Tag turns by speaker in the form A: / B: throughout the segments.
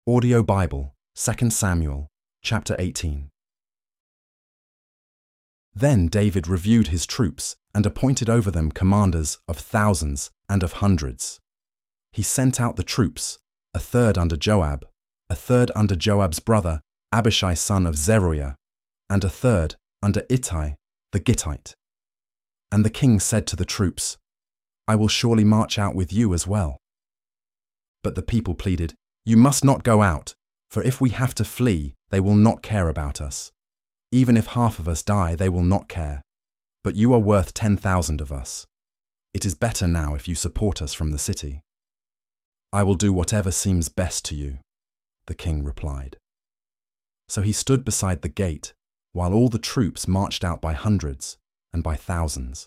A: Audio Bible, 2 Samuel, chapter 18. Then David reviewed his troops and appointed over them commanders of thousands and of hundreds. He sent out the troops, a third under Joab, a third under Joab's brother, Abishai son of Zeruiah, and a third under Ittai the Gittite. And the king said to the troops, "I will surely march out with you as well." But the people pleaded, "You must not go out, for if we have to flee, they will not care about us. Even if half of us die, they will not care. But you are worth 10,000 of us. It is better now if you support us from the city." "I will do whatever seems best to you," the king replied. So he stood beside the gate, while all the troops marched out by hundreds and by thousands.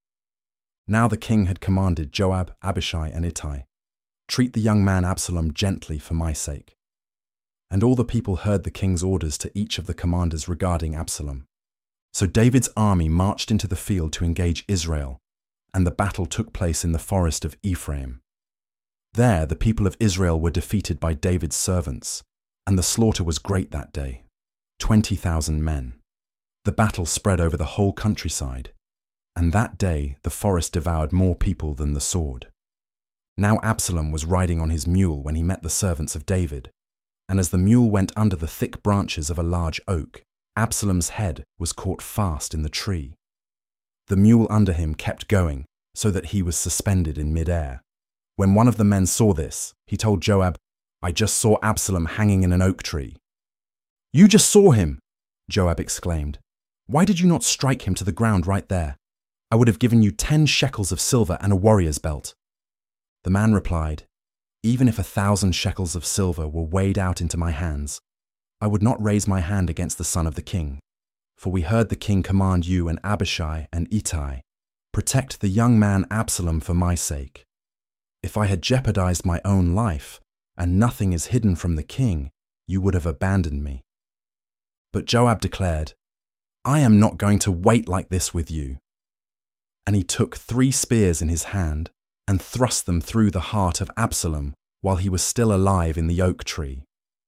A: Now the king had commanded Joab, Abishai, and Ittai, "Treat the young man Absalom gently for my sake." And all the people heard the king's orders to each of the commanders regarding Absalom. So David's army marched into the field to engage Israel, and the battle took place in the forest of Ephraim. There the people of Israel were defeated by David's servants, and the slaughter was great that day, 20,000 men. The battle spread over the whole countryside, and that day the forest devoured more people than the sword. Now Absalom was riding on his mule when he met the servants of David, and as the mule went under the thick branches of a large oak, Absalom's head was caught fast in the tree. The mule under him kept going, so that he was suspended in mid-air. When one of the men saw this, he told Joab, "I just saw Absalom hanging in an oak tree." "You just saw him!" Joab exclaimed. "Why did you not strike him to the ground right there? I would have given you 10 shekels of silver and a warrior's belt." The man replied, "Even if 1,000 shekels of silver were weighed out into my hands, I would not raise my hand against the son of the king. For we heard the king command you and Abishai and Ittai, 'Protect the young man Absalom for my sake.' If I had jeopardized my own life, and nothing is hidden from the king, you would have abandoned me." But Joab declared, "I am not going to wait like this with you." And he took 3 spears in his hand and thrust them through the heart of Absalom while he was still alive in the oak tree.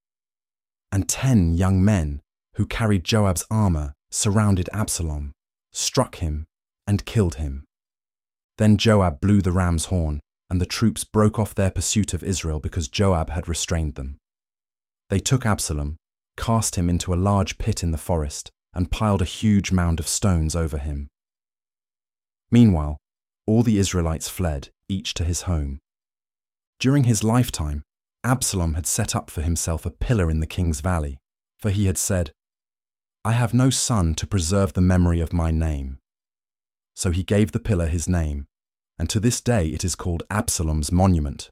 A: And 10 young men, who carried Joab's armor, surrounded Absalom, struck him, and killed him. Then Joab blew the ram's horn, and the troops broke off their pursuit of Israel because Joab had restrained them. They took Absalom, cast him into a large pit in the forest, and piled a huge mound of stones over him. Meanwhile, all the Israelites fled, each to his home. During his lifetime, Absalom had set up for himself a pillar in the king's valley, for he had said, "I have no son to preserve the memory of my name." So he gave the pillar his name, and to this day it is called Absalom's monument.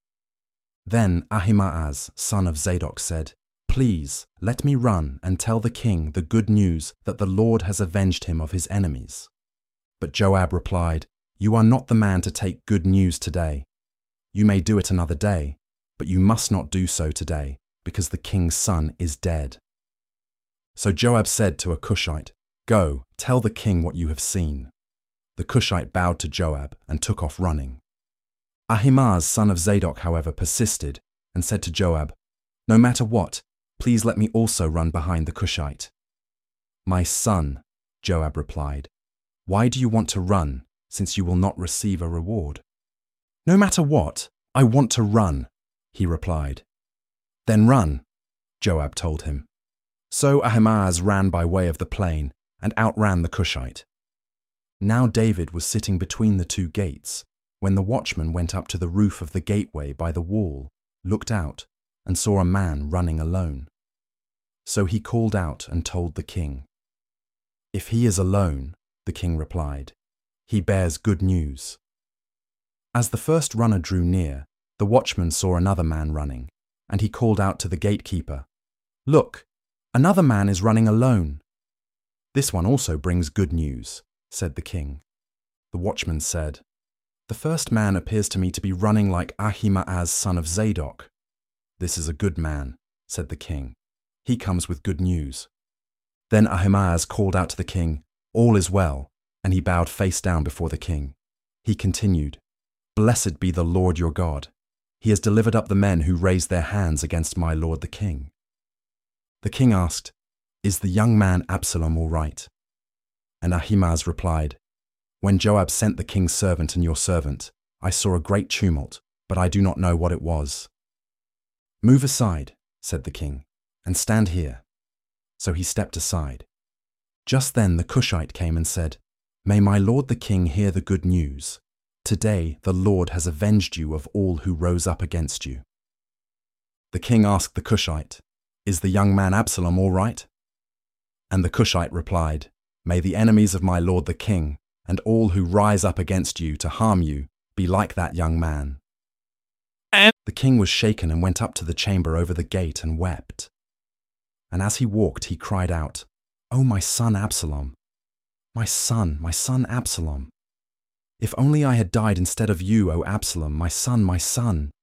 A: Then Ahimaaz, son of Zadok, said, "Please, let me run and tell the king the good news that the Lord has avenged him of his enemies." But Joab replied, "You are not the man to take good news today. You may do it another day, but you must not do so today, because the king's son is dead." So Joab said to a Cushite, "Go, tell the king what you have seen." The Cushite bowed to Joab and took off running. Ahimaaz, son of Zadok, however, persisted and said to Joab, "No matter what, please let me also run behind the Cushite." "My son," Joab replied, "why do you want to run, since you will not receive a reward?" "No matter what, I want to run," he replied. "Then run," Joab told him. So Ahimaaz ran by way of the plain and outran the Cushite. Now David was sitting between the 2 gates, when the watchman went up to the roof of the gateway by the wall, looked out, and saw a man running alone. So he called out and told the king. "If he is alone," the king replied, "he bears good news." As the first runner drew near, the watchman saw another man running, and he called out to the gatekeeper, "Look, another man is running alone." "This one also brings good news," said the king. The watchman said, "The first man appears to me to be running like Ahimaaz, son of Zadok." "This is a good man," said the king. "He comes with good news." Then Ahimaaz called out to the king, "All is well," and he bowed face down before the king. He continued, "Blessed be the Lord your God. He has delivered up the men who raised their hands against my lord the king." The king asked, "Is the young man Absalom all right?" And Ahimaaz replied, "When Joab sent the king's servant and your servant, I saw a great tumult, but I do not know what it was." "Move aside," said the king, "and stand here." So he stepped aside. Just then the Cushite came and said, "May my lord the king hear the good news. Today the Lord has avenged you of all who rose up against you." The king asked the Cushite, "Is the young man Absalom all right?" And the Cushite replied, "May the enemies of my lord the king, and all who rise up against you to harm you, be like that young man." And the king was shaken and went up to the chamber over the gate and wept. And as he walked, he cried out, "Oh, my son Absalom! My son Absalom! If only I had died instead of you, O Absalom, my son,